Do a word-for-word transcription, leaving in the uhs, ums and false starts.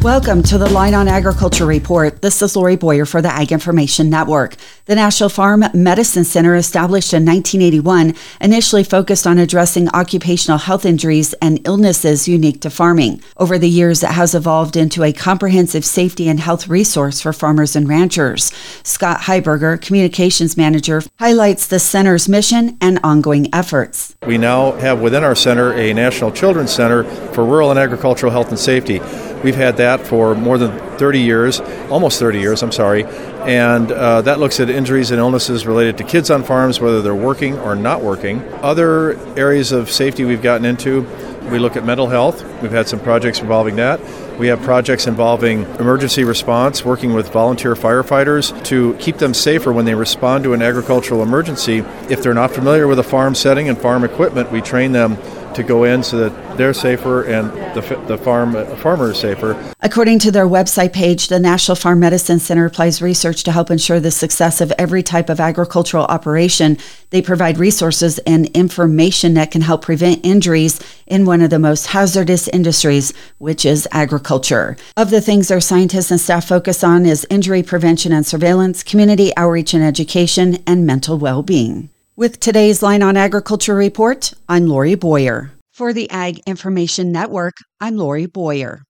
Welcome to the Line on Agriculture Report. This is Lori Boyer for the Ag Information Network. The National Farm Medicine Center, established in nineteen eighty-one, initially focused on addressing occupational health injuries and illnesses unique to farming. Over the years, it has evolved into a comprehensive safety and health resource for farmers and ranchers. Scott Heiberger, Communications Manager, highlights the center's mission and ongoing efforts. We now have within our center a National Children's Center for Rural and Agricultural Health and Safety. We've had that for more than thirty years, almost thirty years, I'm sorry, and uh, that looks at injuries and illnesses related to kids on farms, whether they're working or not working. Other areas of safety we've gotten into, we look at mental health. We've had some projects involving that. We have projects involving emergency response, working with volunteer firefighters to keep them safer when they respond to an agricultural emergency. If they're not familiar with a farm setting and farm equipment, we train them to go in so that they're safer and the, the farm uh, farmer is safer. According to their website page, the National Farm Medicine Center applies research to help ensure the success of every type of agricultural operation. They provide resources and information that can help prevent injuries in one of the most hazardous industries, which is agriculture. Of the things their scientists and staff focus on is injury prevention and surveillance, community outreach and education, and mental well-being. With today's Line on Agriculture Report, I'm Lori Boyer. For the Ag Information Network, I'm Lori Boyer.